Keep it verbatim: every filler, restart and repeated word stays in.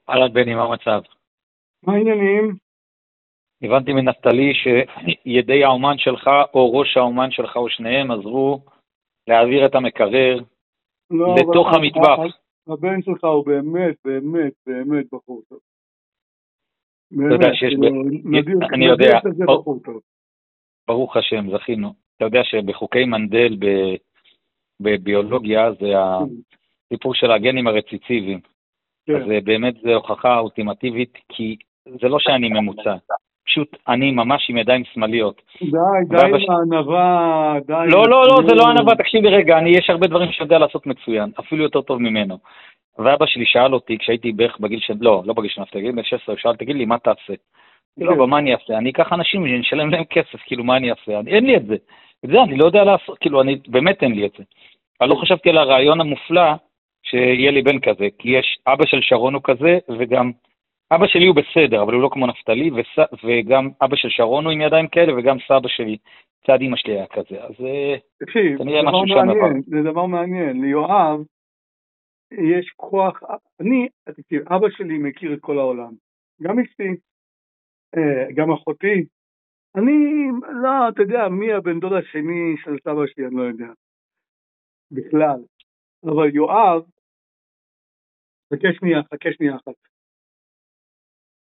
אהלן בני, מה המצב? מה העניינים? הבנתי מנפתלי שידי האומן שלך או ראש האומן שלך או שניהם עזרו להעביר את המקרר לא, אבל לתוך ה- ה- המטבח. ה- הבן שלך הוא באמת, באמת, באמת בחור טוב. אתה יודע באמת, שיש, ב... כאילו, נדיר, אני נדיר יודע, כזה או, בחור טוב. ברוך השם, זכינו. אתה יודע שבחוקי מנדל ב... בביולוגיה זה הסיפור של הגנים הרציציביים. אז כן. באמת זו הוכחה אולטימטיבית, כי זה לא שאני ממוצע. פשוט אני ממש עם ידיים שמאליות. די, די ואבא עם הענווה, די עם לא, לא, לא, זה לא הצניעות. ענווה, תקשיב לי רגע, אני, יש הרבה דברים שיודע לעשות מצוין, אפילו יותר טוב ממנו. ואבא שלי שאל אותי, כשהייתי בערך בגיל של, לא, לא בגיל של נפתלי, בגיל שש עשרה, הוא שאל, תגיד לי, מה תעשה? כאילו, כן. אבא, מה אני אעשה? אני אקח אנשים, אני אשלם להם כסף, כאילו, מה אני אעשה? אני- אין לי את זה. את זה אני לא יודע לעשות, כאילו, אני, באמת אין לי את זה. אני לא חשבתי על הרעיון המופלא שיהיה לי בן כזה, כי יש, אבא של שרון הוא כזה, וגם, אבא שלי הוא בסדר, אבל הוא לא כמו נפתלי, וס, וגם אבא של שרון הוא עם ידיים כאלה, וגם סבא שלי, צד אמא שלי היה כזה, אז אה, תקשיב, כנראה זה דבר משהו שם עבר. מעניין, זה דבר מעניין. ליואב יש כוח, אני, תקשיב, אבא שלי מכיר את כל העולם. גם אשתי, אה, גם אחותי. אני, לא, אתה יודע, מי הבן דוד השני של סבא שלי, אני לא יודע. בכלל. אבל יואב, חכה שנייה, חכה שנייה אחת.